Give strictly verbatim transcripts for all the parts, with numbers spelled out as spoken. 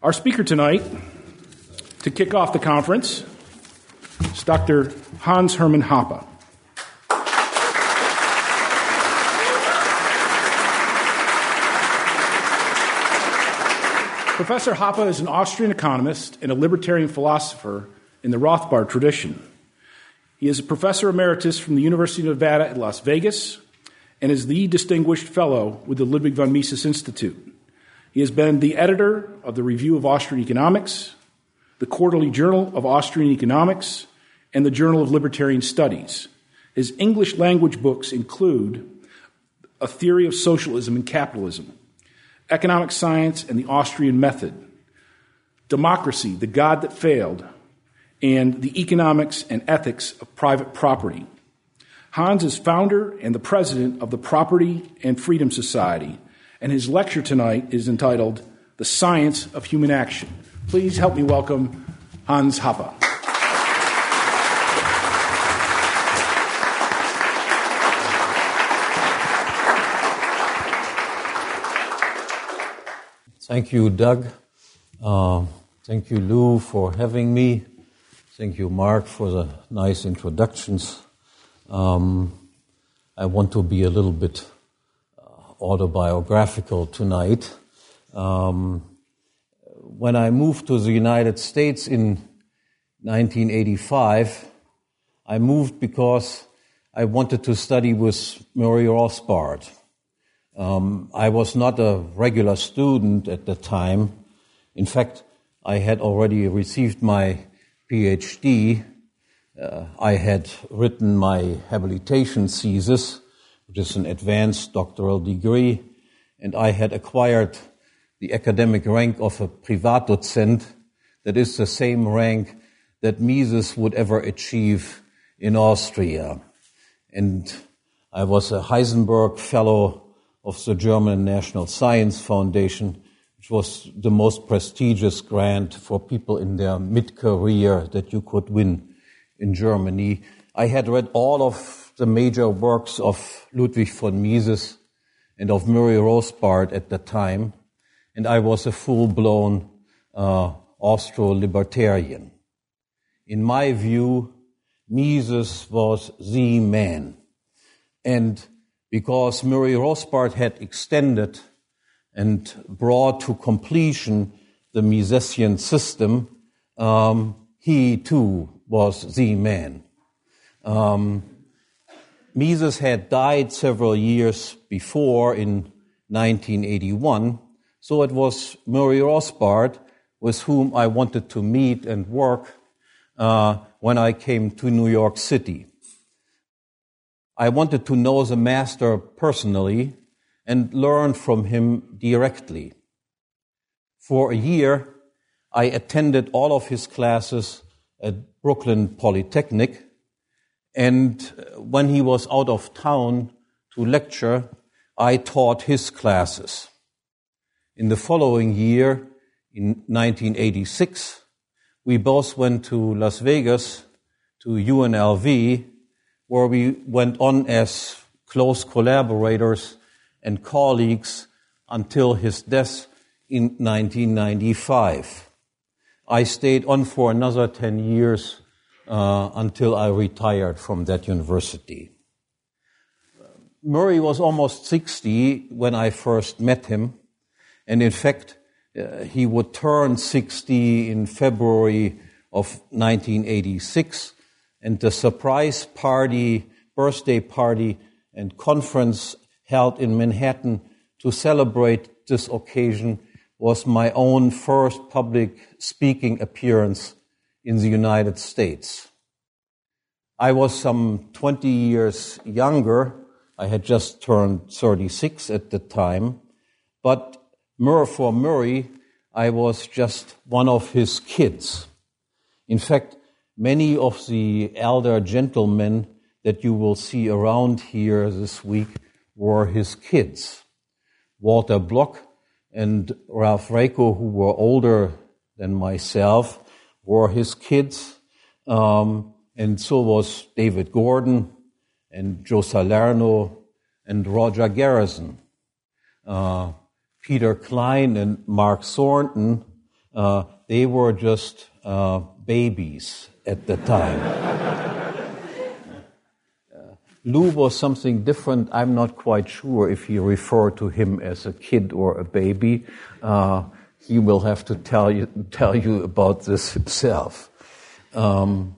Our speaker tonight, to kick off the conference, is Doctor Hans Hermann Hoppe. Professor Hoppe is an Austrian economist and a libertarian philosopher in the Rothbard tradition. He is a professor emeritus from the University of Nevada at Las Vegas and is the distinguished fellow with the Ludwig von Mises Institute. He has been the editor of the Review of Austrian Economics, the Quarterly Journal of Austrian Economics, and the Journal of Libertarian Studies. His English language books include A Theory of Socialism and Capitalism, Economic Science and the Austrian Method, Democracy, the God That Failed, and The Economics and Ethics of Private Property. Hans is founder and the president of the Property and Freedom Society, and his lecture tonight is entitled The Science of Human Action. Please help me welcome Hans Hoppe. Thank you, Doug. Uh, thank you, Lou, for having me. Thank you, Mark, for the nice introductions. Um, I want to be a little bit autobiographical tonight. Um, when I moved to the United States in nineteen eighty-five, I moved because I wanted to study with Murray Rothbard. Um, I was not a regular student at the time. In fact, I had already received my P H D. Uh, I had written my habilitation thesis, which is an advanced doctoral degree, and I had acquired the academic rank of a Privatdozent, that is the same rank that Mises would ever achieve in Austria. And I was a Heisenberg Fellow of the German National Science Foundation, which was the most prestigious grant for people in their mid-career that you could win in Germany. I had read all of the major works of Ludwig von Mises and of Murray Rothbard at the time, and I was a full-blown uh, Austro-libertarian. In my view, Mises was the man. And because Murray Rothbard had extended and brought to completion the Misesian system, um, he too was the man. Um, Mises had died several years before in nineteen eighty-one, so it was Murray Rothbard with whom I wanted to meet and work uh, when I came to New York City. I wanted to know the master personally and learn from him directly. For a year, I attended all of his classes at Brooklyn Polytechnic, and when he was out of town to lecture, I taught his classes. In the following year, in nineteen eighty-six, we both went to Las Vegas, to U N L V, where we went on as close collaborators and colleagues until his death in nineteen ninety-five. I stayed on for another ten years uh, until I retired from that university. Murray was almost sixty when I first met him, and in fact, uh, he would turn sixty in February of nineteen eighty-six, and the surprise party, birthday party, and conference held in Manhattan to celebrate this occasion was my own first public speaking appearance in the United States. I was some twenty years younger. I had just turned thirty-six at the time, but for Murray, I was just one of his kids. In fact, many of the elder gentlemen that you will see around here this week were his kids. Walter Block and Ralph Raico, who were older than myself, were his kids. Um, and so was David Gordon and Joe Salerno and Roger Garrison. Uh, Peter Klein and Mark Thornton Uh, they were just uh, babies at the time. uh, Lou was something different. I'm not quite sure if he referred to him as a kid or a baby. Uh, he will have to tell you tell you about this himself. Um,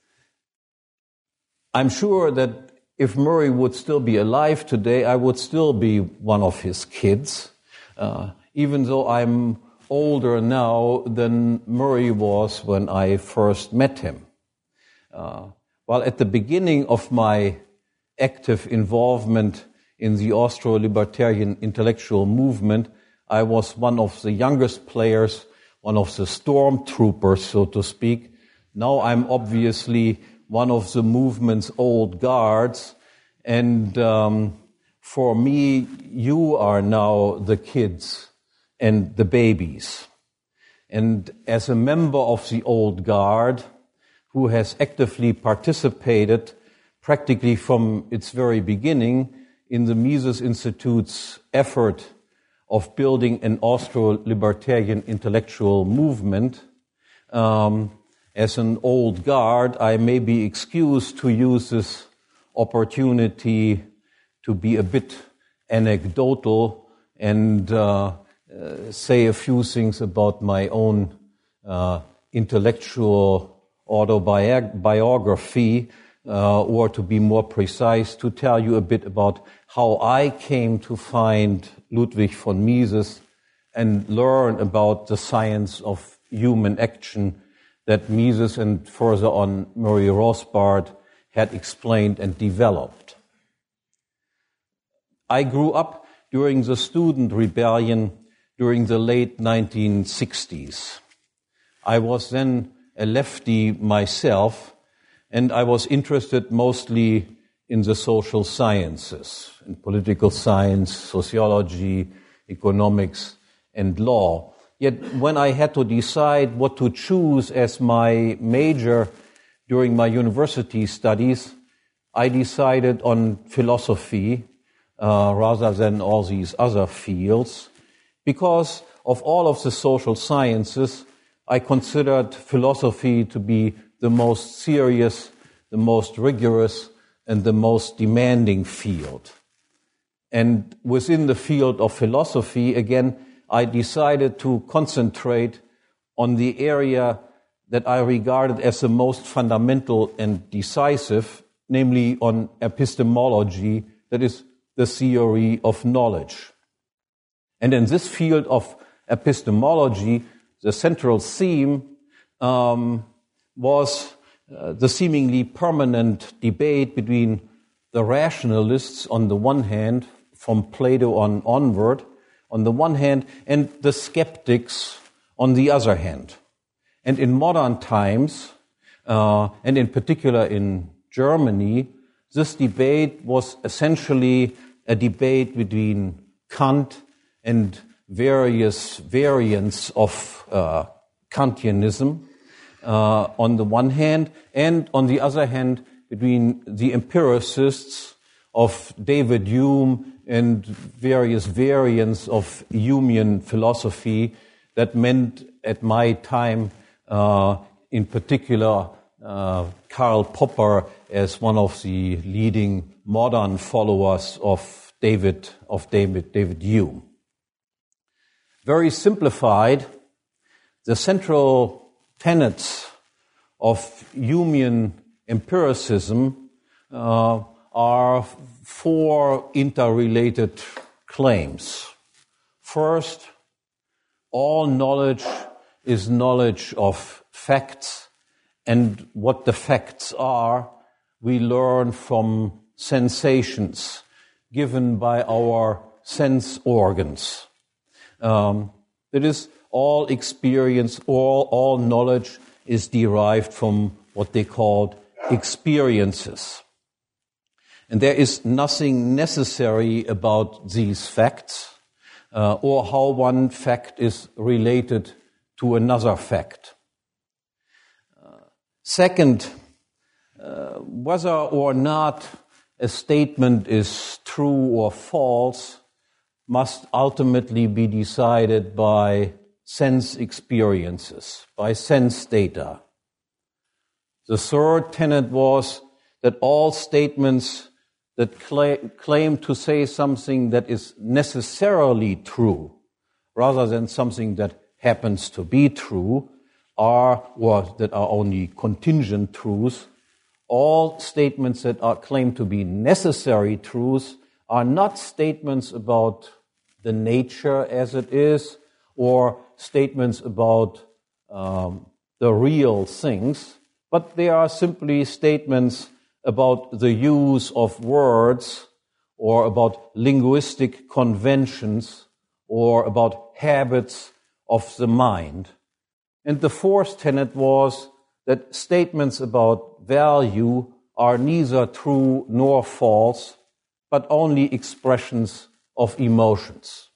I'm sure that if Murray would still be alive today, I would still be one of his kids, uh, even though I'm older now than Murray was when I first met him. Uh, while at the beginning of my active involvement in the Austro-Libertarian intellectual movement, I was one of the youngest players, one of the stormtroopers, so to speak. Now I'm obviously one of the movement's old guards, and um, for me, you are now the kids and the babies. And as a member of the old guard, who has actively participated practically from its very beginning in the Mises Institute's effort of building an Austro-Libertarian intellectual movement, um, as an old guard, I may be excused to use this opportunity to be a bit anecdotal and uh, uh, say a few things about my own uh, intellectual autobiography, uh, or to be more precise, to tell you a bit about how I came to find Ludwig von Mises and learn about the science of human action that Mises and further on Murray Rothbard had explained and developed. I grew up during the student rebellion during the late nineteen sixties. I was then a lefty myself, and I was interested mostly in the social sciences, in political science, sociology, economics, and law. Yet when I had to decide what to choose as my major during my university studies, I decided on philosophy uh, rather than all these other fields. Because of all of the social sciences, I considered philosophy to be the most serious, the most rigorous, and the most demanding field. And within the field of philosophy, again, I decided to concentrate on the area that I regarded as the most fundamental and decisive, namely on epistemology, that is, the theory of knowledge. And in this field of epistemology, the central theme um, was uh, the seemingly permanent debate between the rationalists on the one hand, from Plato on onward, on the one hand, and the skeptics on the other hand. And in modern times, uh, and in particular in Germany, this debate was essentially a debate between Kant and various variants of uh, Kantianism uh, on the one hand, and on the other hand, between the empiricists of David Hume and various variants of Humean philosophy that meant at my time, uh, in particular, uh, Karl Popper as one of the leading modern followers of David, of David, David Hume. Very simplified, the central tenets of Humean empiricism uh, are four interrelated claims. First, all knowledge is knowledge of facts, and what the facts are, we learn from sensations given by our sense organs. Um, that is, all experience, all, all knowledge is derived from what they called experiences. And there is nothing necessary about these facts, uh, or how one fact is related to another fact. Uh, second, uh, whether or not a statement is true or false must ultimately be decided by sense experiences, by sense data. The third tenet was that all statements that cla- claim to say something that is necessarily true, rather than something that happens to be true, are, or that are only contingent truths. All statements that are claimed to be necessary truths are not statements about the nature as it is, or statements about um, the real things, but they are simply statements about the use of words, or about linguistic conventions, or about habits of the mind. And the fourth tenet was that statements about value are neither true nor false, but only expressions of emotions.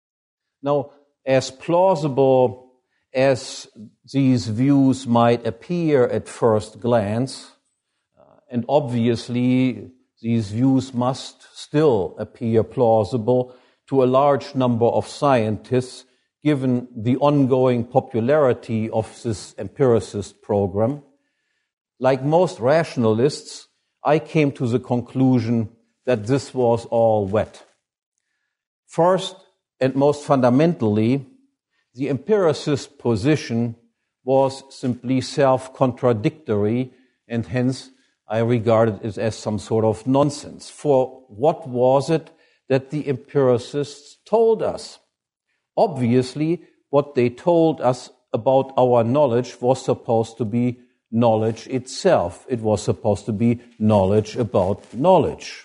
Now, as plausible as these views might appear at first glance, uh, and obviously these views must still appear plausible to a large number of scientists, given the ongoing popularity of this empiricist program, like most rationalists, I came to the conclusion that this was all wet. First, and most fundamentally, the empiricist position was simply self-contradictory, and hence I regarded it as some sort of nonsense. For what was it that the empiricists told us? Obviously, what they told us about our knowledge was supposed to be knowledge itself. It was supposed to be knowledge about knowledge.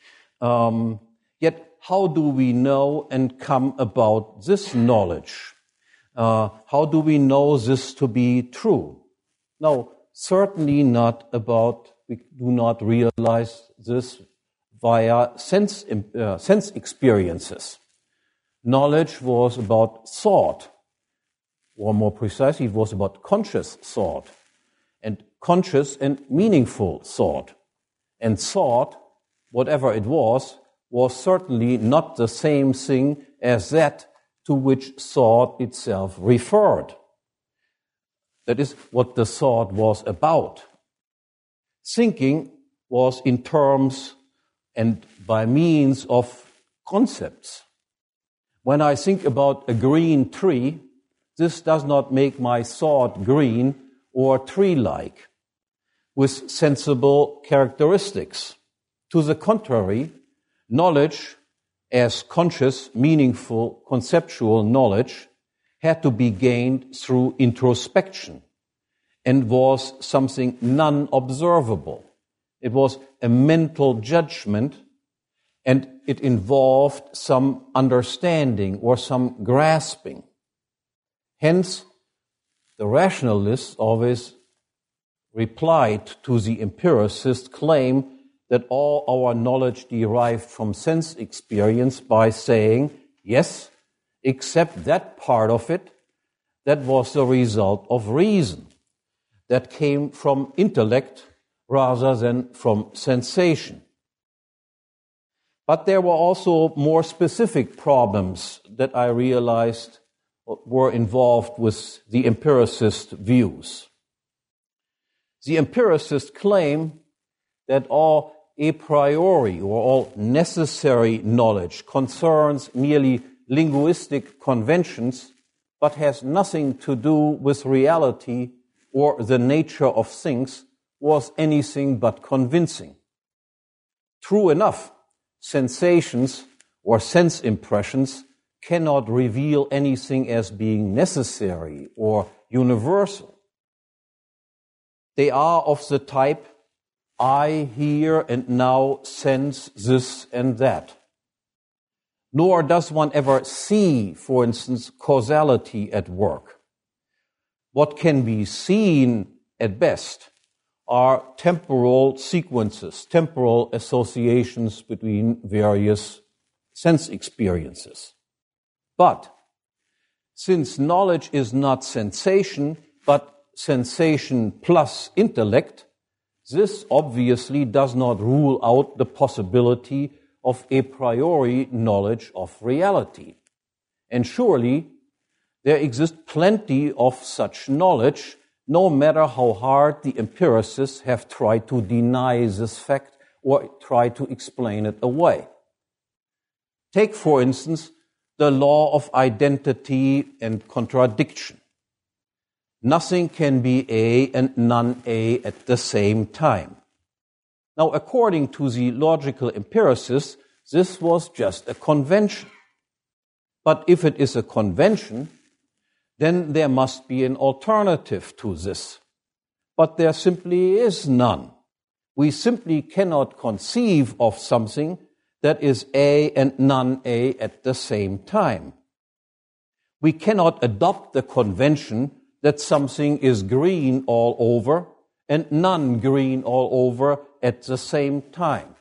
Um, yet, how do we know and come about this knowledge? Uh, how do we know this to be true? No, certainly not about, we do not realize this via sense, uh, sense experiences. Knowledge was about thought, or more precisely, it was about conscious thought, and conscious and meaningful thought. And thought, whatever it was, was certainly not the same thing as that to which thought itself referred. That is what the thought was about. Thinking was in terms and by means of concepts. When I think about a green tree, this does not make my thought green or tree-like, with sensible characteristics. To the contrary, knowledge, as conscious, meaningful, conceptual knowledge, had to be gained through introspection and was something non-observable. It was a mental judgment, and it involved some understanding or some grasping. Hence, the rationalists always replied to the empiricist claim that all our knowledge derived from sense experience by saying, yes, except that part of it that was the result of reason, that came from intellect rather than from sensation. But there were also more specific problems that I realized were involved with the empiricist views. The empiricist claim that all a priori or all necessary knowledge concerns merely linguistic conventions, but has nothing to do with reality or the nature of things, was anything but convincing. True enough, sensations or sense impressions cannot reveal anything as being necessary or universal. They are of the type, I hear and now sense this and that. Nor does one ever see, for instance, causality at work. What can be seen at best are temporal sequences, temporal associations between various sense experiences. But since knowledge is not sensation, but sensation plus intellect, this obviously does not rule out the possibility of a priori knowledge of reality. And surely there exists plenty of such knowledge, no matter how hard the empiricists have tried to deny this fact or try to explain it away. Take, for instance, the law of identity and contradiction. Nothing can be A and non-A at the same time. Now, according to the logical empiricists, this was just a convention. But if it is a convention, then there must be an alternative to this. But there simply is none. We simply cannot conceive of something that is A and non-A at the same time. We cannot adopt the convention that something is green all over and non-green all over at the same time.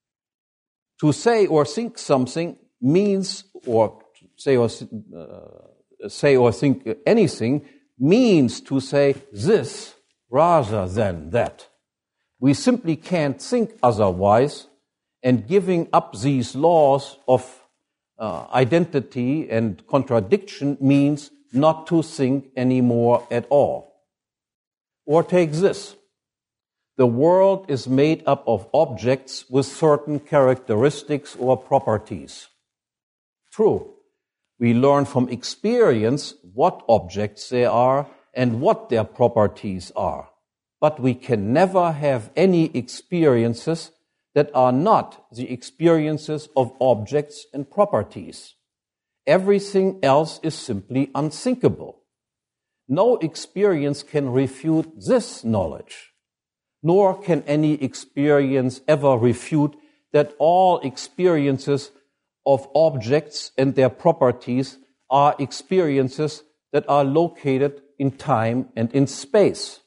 To say or think something means, or say or uh, say or think anything means to say this rather than that. We simply can't think otherwise, and giving up these laws of uh, identity and contradiction means not to think anymore at all. Or take this. The world is made up of objects with certain characteristics or properties. True, we learn from experience what objects they are and what their properties are. But we can never have any experiences that are not the experiences of objects and properties. Everything else is simply unthinkable. No experience can refute this knowledge, nor can any experience ever refute that all experiences of objects and their properties are experiences that are located in time and in space.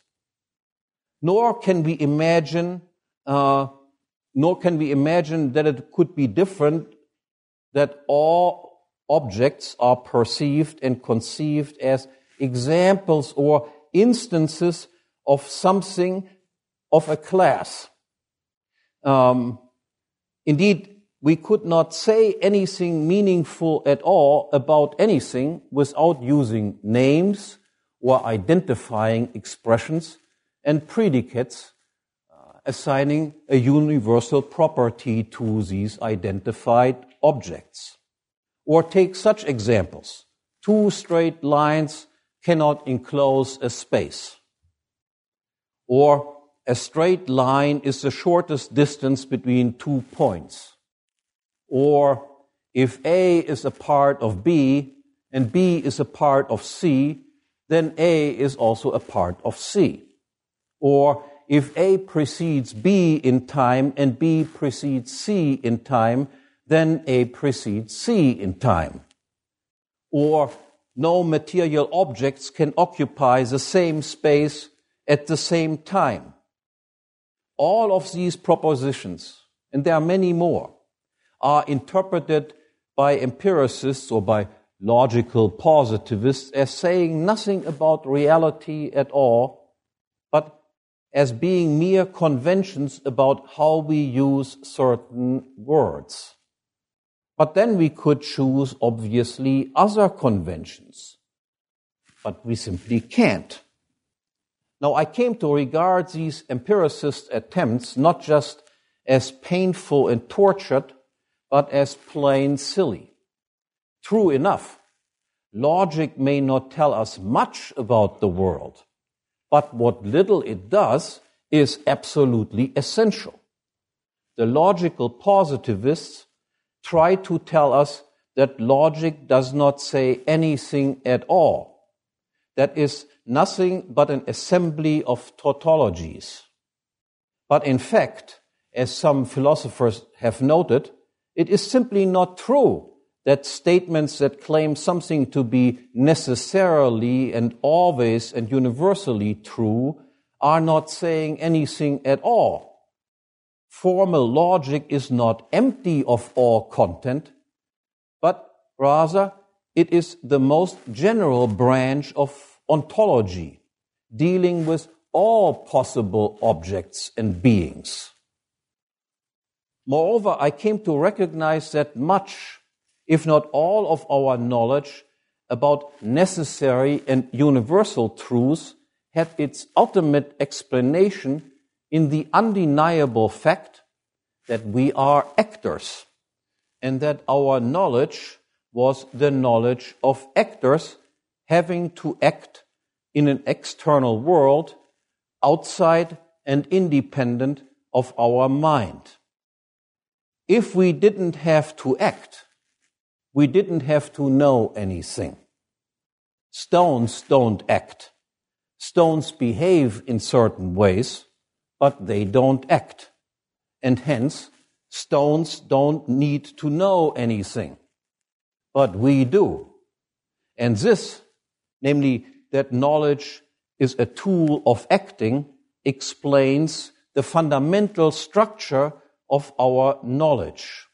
Nor can we imagine, uh, nor can we imagine that it could be different, that all objects are perceived and conceived as examples or instances of something of a class. Um, indeed, we could not say anything meaningful at all about anything without using names or identifying expressions and predicates, uh, assigning a universal property to these identified objects. Or take such examples. Two straight lines cannot enclose a space. Or a straight line is the shortest distance between two points. Or if A is a part of B and B is a part of C, then A is also a part of C. Or if A precedes B in time and B precedes C in time, then A precedes C in time. Or no material objects can occupy the same space at the same time. All of these propositions, and there are many more, are interpreted by empiricists or by logical positivists as saying nothing about reality at all, but as being mere conventions about how we use certain words. But then we could choose, obviously, other conventions. But we simply can't. Now, I came to regard these empiricist attempts not just as painful and tortured, but as plain silly. True enough, logic may not tell us much about the world, but what little it does is absolutely essential. The logical positivists try to tell us that logic does not say anything at all, that is nothing but an assembly of tautologies. But in fact, as some philosophers have noted, it is simply not true that statements that claim something to be necessarily and always and universally true are not saying anything at all. Formal logic is not empty of all content, but rather it is the most general branch of ontology, dealing with all possible objects and beings. Moreover, I came to recognize that much, if not all of our knowledge about necessary and universal truths had its ultimate explanation in the undeniable fact that we are actors, and that our knowledge was the knowledge of actors having to act in an external world outside and independent of our mind. If we didn't have to act, we didn't have to know anything. Stones don't act. Stones behave in certain ways, but they don't act. And hence, stones don't need to know anything. But we do. And this, namely that knowledge is a tool of acting, explains the fundamental structure of our knowledge.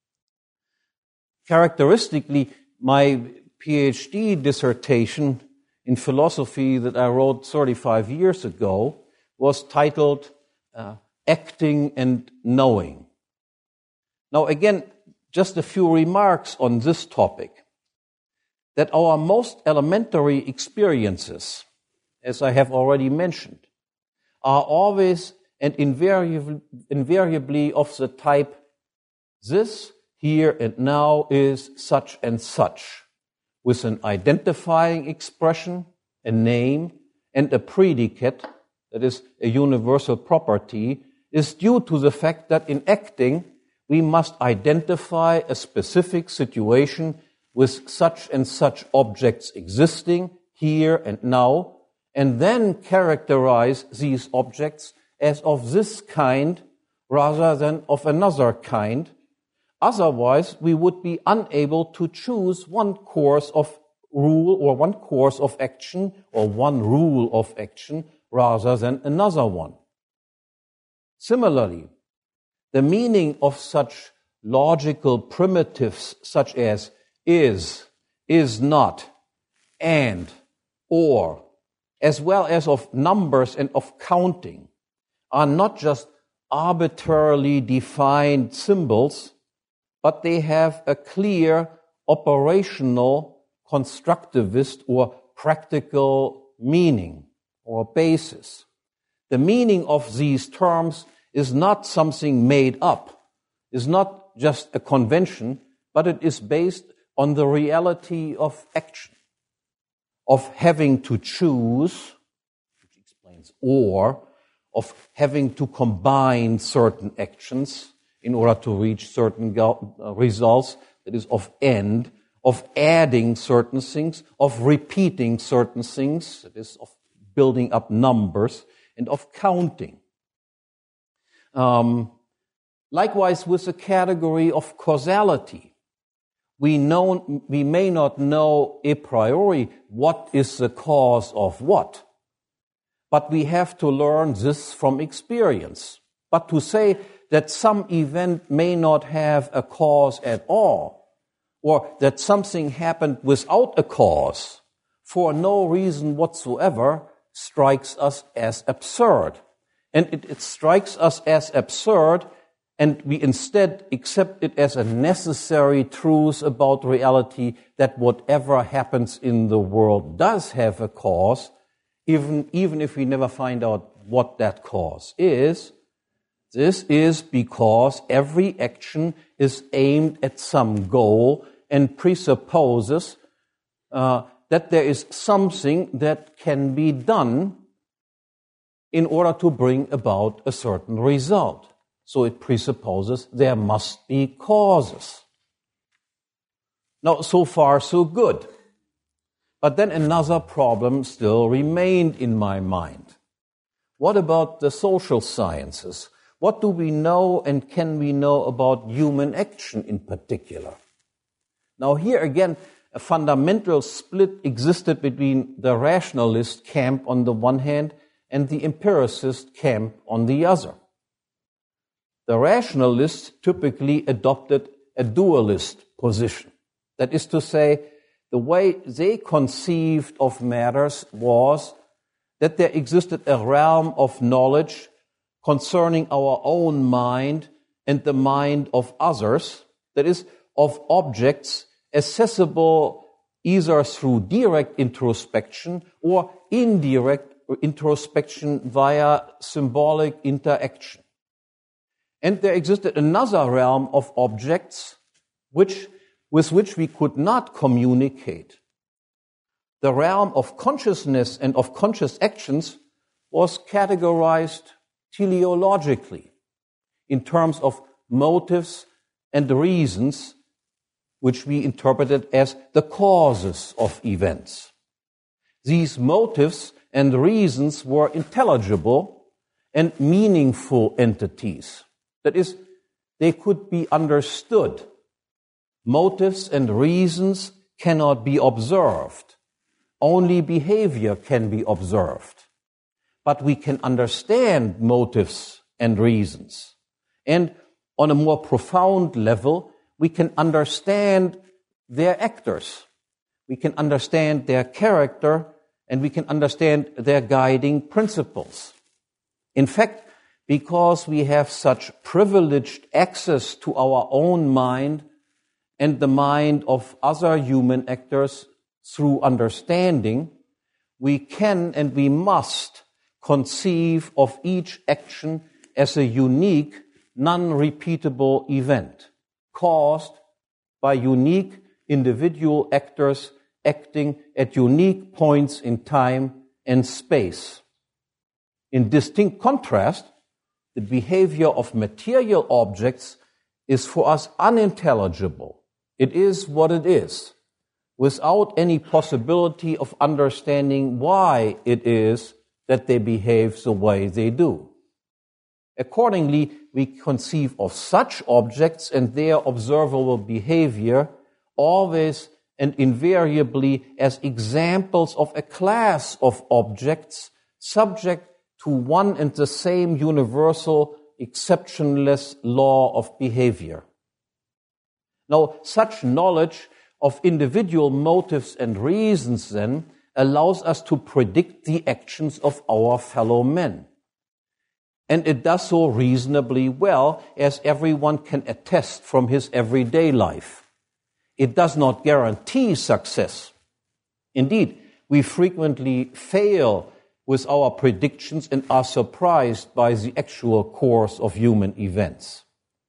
Characteristically, my PhD dissertation in philosophy that I wrote thirty-five years ago was titled uh, Acting and Knowing. Now again, just a few remarks on this topic. That our most elementary experiences, as I have already mentioned, are always and invariably, invariably of the type, this here and now is such and such, with an identifying expression, a name, and a predicate, that is a universal property, is due to the fact that in acting we must identify a specific situation with such and such objects existing here and now, and then characterize these objects as of this kind rather than of another kind. Otherwise, we would be unable to choose one course of rule or one course of action or one rule of action rather than another one. Similarly, the meaning of such logical primitives such as is, is not, and, or, as well as of numbers and of counting, are not just arbitrarily defined symbols, but they have a clear operational, constructivist, or practical meaning or basis. The meaning of these terms is not something made up, is not just a convention, but it is based on the reality of action, of having to choose, which explains or, of having to combine certain actions in order to reach certain go- uh, results, that is of end, of adding certain things, of repeating certain things, that is of building up numbers, and of counting. Um, likewise with the category of causality. We know, we may not know a priori what is the cause of what, but we have to learn this from experience. But to say that some event may not have a cause at all, or that something happened without a cause, for no reason whatsoever, strikes us as absurd. And it, it strikes us as absurd, and we instead accept it as a necessary truth about reality that whatever happens in the world does have a cause, even, even if we never find out what that cause is. This is because every action is aimed at some goal and presupposes uh, that there is something that can be done in order to bring about a certain result. So it presupposes there must be causes. Now, so far, so good. But then another problem still remained in my mind. What about the social sciences? What do we know and can we know about human action in particular? Now, here again, a fundamental split existed between the rationalist camp on the one hand and the empiricist camp on the other. The rationalists typically adopted a dualist position. That is to say, the way they conceived of matters was that there existed a realm of knowledge concerning our own mind and the mind of others, that is, of objects accessible either through direct introspection or indirect introspection via symbolic interaction. And there existed another realm of objects which, with which we could not communicate. The realm of consciousness and of conscious actions was categorized teleologically in terms of motives and reasons, which we interpreted as the causes of events. These motives and reasons were intelligible and meaningful entities. That is, they could be understood. Motives and reasons cannot be observed. Only behavior can be observed. But we can understand motives and reasons. And on a more profound level, we can understand their actors. We can understand their character, and we can understand their guiding principles. In fact, because we have such privileged access to our own mind and the mind of other human actors through understanding, we can and we must conceive of each action as a unique, non-repeatable event caused by unique individual actors acting at unique points in time and space. In distinct contrast, the behavior of material objects is for us unintelligible. It is what it is, without any possibility of understanding why it is that they behave the way they do. Accordingly, we conceive of such objects and their observable behavior always and invariably as examples of a class of objects subject to one and the same universal, exceptionless law of behavior. Now, such knowledge of individual motives and reasons, then, allows us to predict the actions of our fellow men. And it does so reasonably well, as everyone can attest from his everyday life. It does not guarantee success. Indeed, we frequently fail with our predictions and are surprised by the actual course of human events.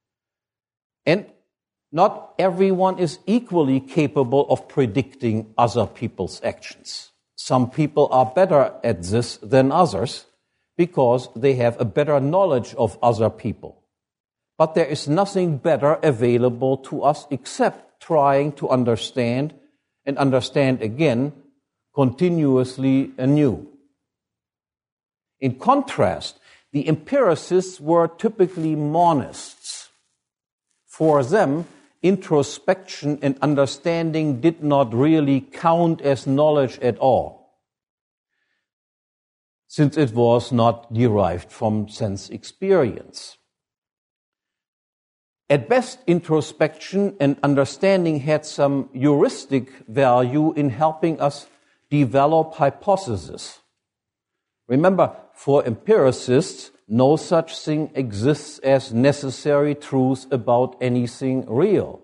And not everyone is equally capable of predicting other people's actions. Some people are better at this than others because they have a better knowledge of other people. But there is nothing better available to us except trying to understand and understand again continuously anew. In contrast, the empiricists were typically monists. For them, introspection and understanding did not really count as knowledge at all, since it was not derived from sense experience. At best, introspection and understanding had some heuristic value in helping us develop hypotheses. Remember, for empiricists, no such thing exists as necessary truth about anything real.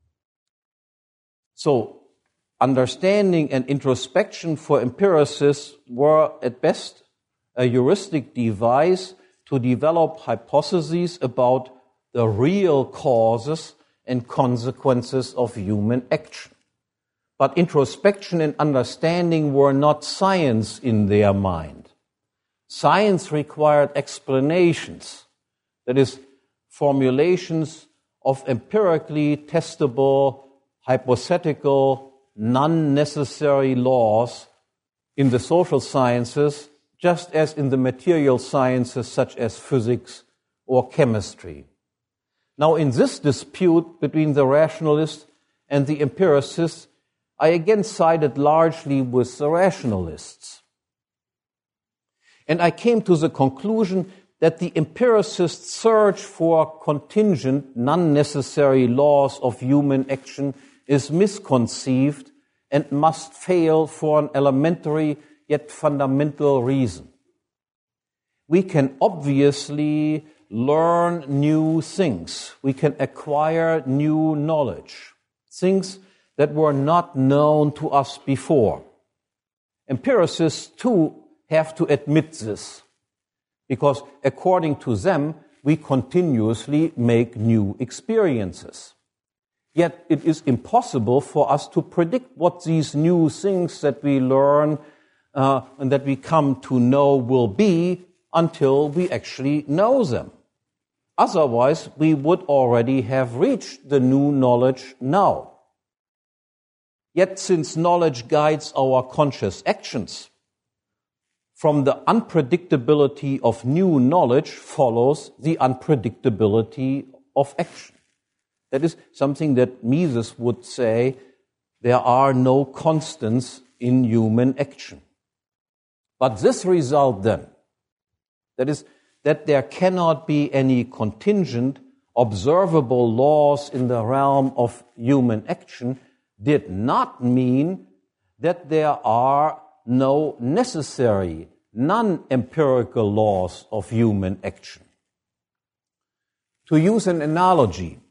So, understanding and introspection for empiricists were at best a heuristic device to develop hypotheses about the real causes and consequences of human action. But introspection and understanding were not science in their mind. Science required explanations, that is, formulations of empirically testable, hypothetical, non-necessary laws in the social sciences, just as in the material sciences such as physics or chemistry. Now, in this dispute between the rationalists and the empiricists, I again sided largely with the rationalists. And I came to the conclusion that the empiricists' search for contingent, non-necessary laws of human action is misconceived and must fail for an elementary yet fundamental reason. We can obviously learn new things. We can acquire new knowledge, things that were not known to us before. Empiricists, too, have to admit this, because according to them, we continuously make new experiences. Yet it is impossible for us to predict what these new things that we learn uh, and that we come to know will be until we actually know them. Otherwise, we would already have reached the new knowledge now. Yet since knowledge guides our conscious actions, from the unpredictability of new knowledge follows the unpredictability of action. That is something that Mises would say, there are no constants in human action. But this result then, that is, that there cannot be any contingent, observable laws in the realm of human action, did not mean that there are no necessary, non-empirical laws of human action. To use an analogy,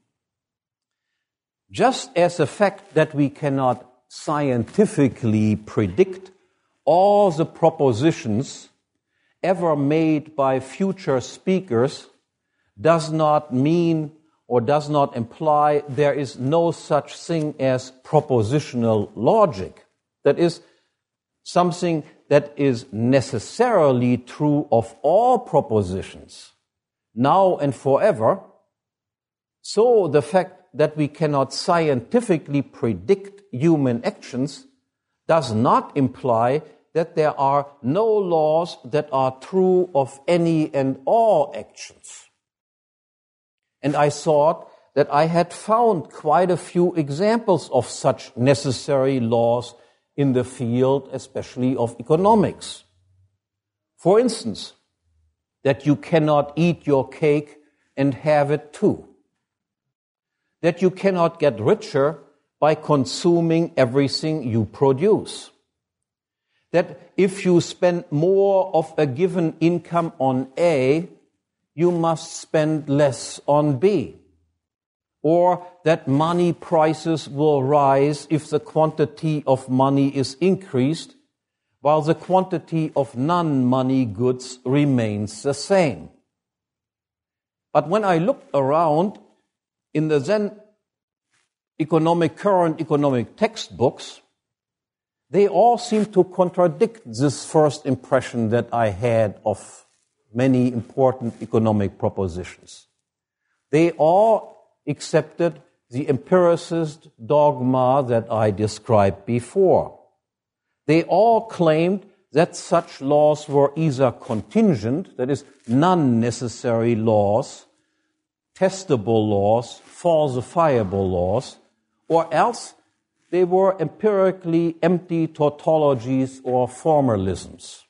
just as the fact that we cannot scientifically predict all the propositions ever made by future speakers does not mean or does not imply there is no such thing as propositional logic. That is something that is necessarily true of all propositions, now and forever. So the fact that we cannot scientifically predict human actions does not imply that there are no laws that are true of any and all actions. And I thought that I had found quite a few examples of such necessary laws in the field, especially of economics. For instance, that you cannot eat your cake and have it too. That you cannot get richer by consuming everything you produce. That if you spend more of a given income on A, you must spend less on B. Or that money prices will rise if the quantity of money is increased, while the quantity of non-money goods remains the same. But when I looked around in the then economic, current economic textbooks, they all seem to contradict this first impression that I had of many important economic propositions. They all accepted the empiricist dogma that I described before. They all claimed that such laws were either contingent, that is, non-necessary laws, testable laws, falsifiable laws, or else they were empirically empty tautologies or formalisms.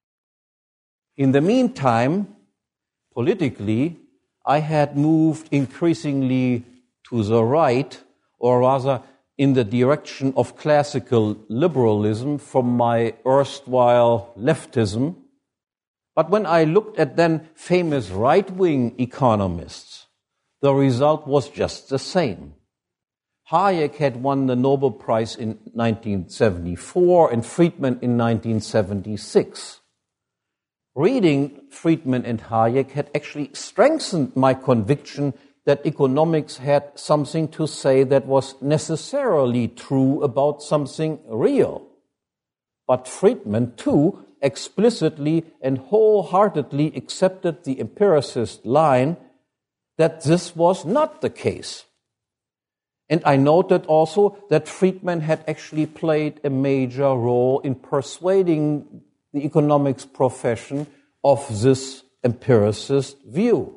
In the meantime, politically, I had moved increasingly to the right, or rather in the direction of classical liberalism from my erstwhile leftism. But when I looked at then famous right-wing economists, the result was just the same. Hayek had won the Nobel Prize in nineteen seventy-four and Friedman in nineteen seventy-six. Reading Friedman and Hayek had actually strengthened my conviction that economics had something to say that was necessarily true about something real. But Friedman, too, explicitly and wholeheartedly accepted the empiricist line that this was not the case. And I noted also that Friedman had actually played a major role in persuading the economics profession of this empiricist view,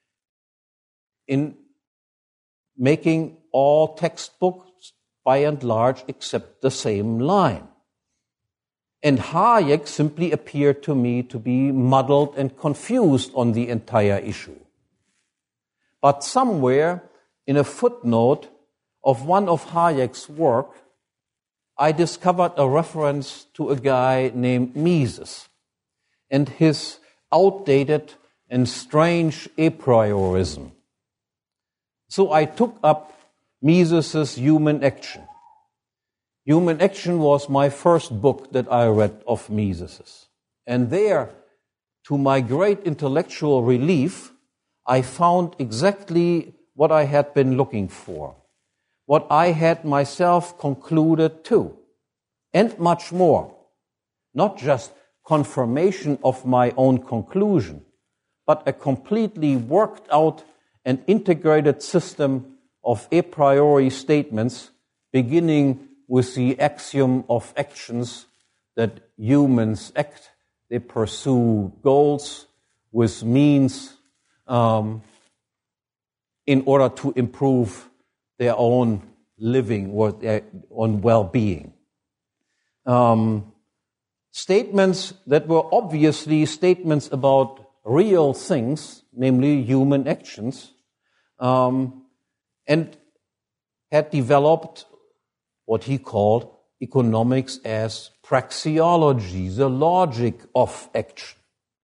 in making all textbooks by and large accept the same line. And Hayek simply appeared to me to be muddled and confused on the entire issue. But somewhere in a footnote of one of Hayek's work, I discovered a reference to a guy named Mises and his outdated and strange a priorism. So I took up Mises's human action Human Action was my first book that I read of Mises. And there, to my great intellectual relief, I found exactly what I had been looking for, what I had myself concluded too, and much more. Not just confirmation of my own conclusion, but a completely worked out and integrated system of a priori statements, beginning with the axiom of actions that humans act. They pursue goals with means um, in order to improve their own living or their own well-being. Um, statements that were obviously statements about real things, namely human actions, um, and had developed what he called economics as praxeology, the logic of action.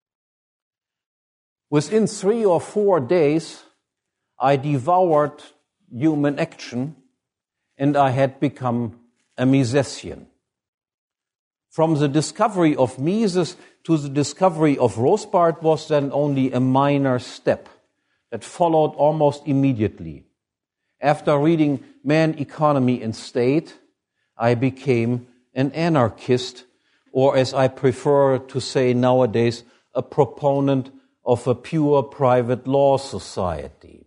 Within three or four days, I devoured human action, and I had become a Misesian. From the discovery of Mises to the discovery of Rothbard was then only a minor step that followed almost immediately. After reading Man, Economy and State, I became an anarchist, or as I prefer to say nowadays, a proponent of a pure private law society.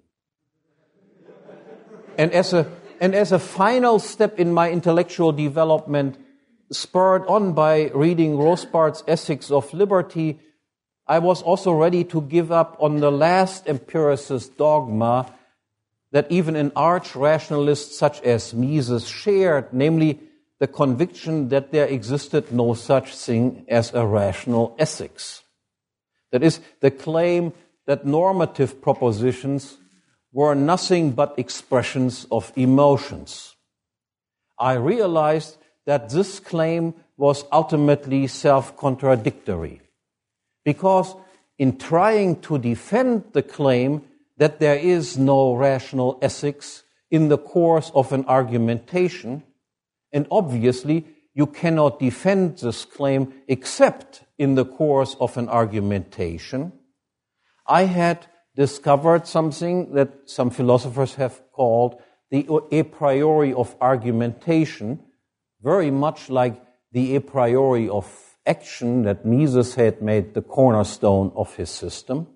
And as a, and as a final step in my intellectual development, spurred on by reading Rothbard's Ethics of Liberty, I was also ready to give up on the last empiricist dogma that even an arch-rationalist such as Mises shared, namely the conviction that there existed no such thing as a rational ethics. That is, the claim that normative propositions were nothing but expressions of emotions. I realized that this claim was ultimately self-contradictory, because in trying to defend the claim that there is no rational ethics in the course of an argumentation, and obviously you cannot defend this claim except in the course of an argumentation, I had discovered something that some philosophers have called the a priori of argumentation, very much like the a priori of action that Mises had made the cornerstone of his system.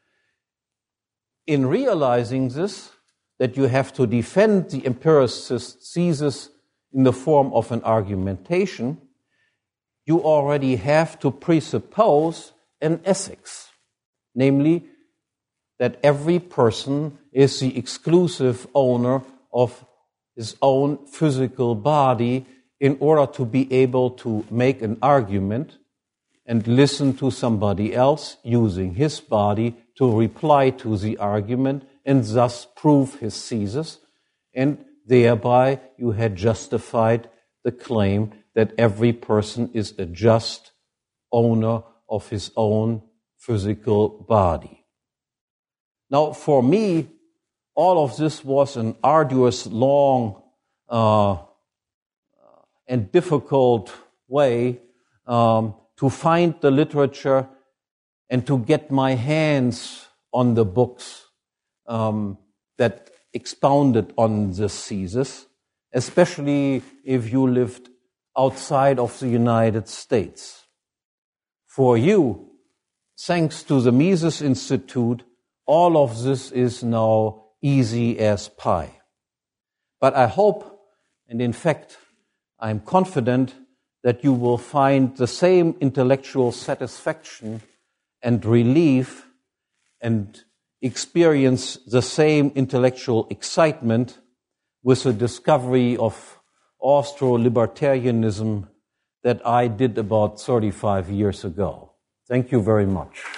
In realizing this, that you have to defend the empiricist thesis in the form of an argumentation, you already have to presuppose an ethics, namely that every person is the exclusive owner of his own physical body in order to be able to make an argument and listen to somebody else using his body to reply to the argument and thus prove his thesis, and thereby you had justified the claim that every person is a just owner of his own physical body. Now, for me, all of this was an arduous, long, uh, and difficult way um, to find the literature and to get my hands on the books um, that expounded on this thesis, especially if you lived outside of the United States. For you, thanks to the Mises Institute, all of this is now easy as pie. But I hope, and in fact, I'm confident that you will find the same intellectual satisfaction and relief and experience the same intellectual excitement with the discovery of Austro-libertarianism that I did about thirty-five years ago. Thank you very much.